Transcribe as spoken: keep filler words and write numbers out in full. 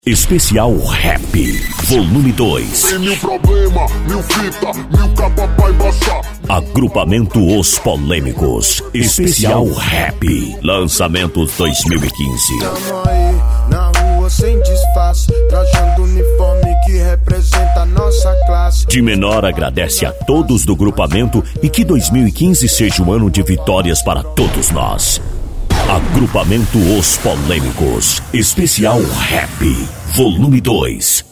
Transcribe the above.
Especial Rap, volume dois. Tem mil problema, mil fita, mil capa pra embaixar. Agrupamento Os Polêmicos, Especial Rap, lançamentos dois mil e quinze. Tamo aí, na rua sem disfarce, trajando uniforme que representa a nossa classe. De Menor agradece a todos do grupamento e que dois mil e quinze seja um ano de vitórias para todos nós. Agrupamento Os Polêmicos, Especial Rap, volume dois.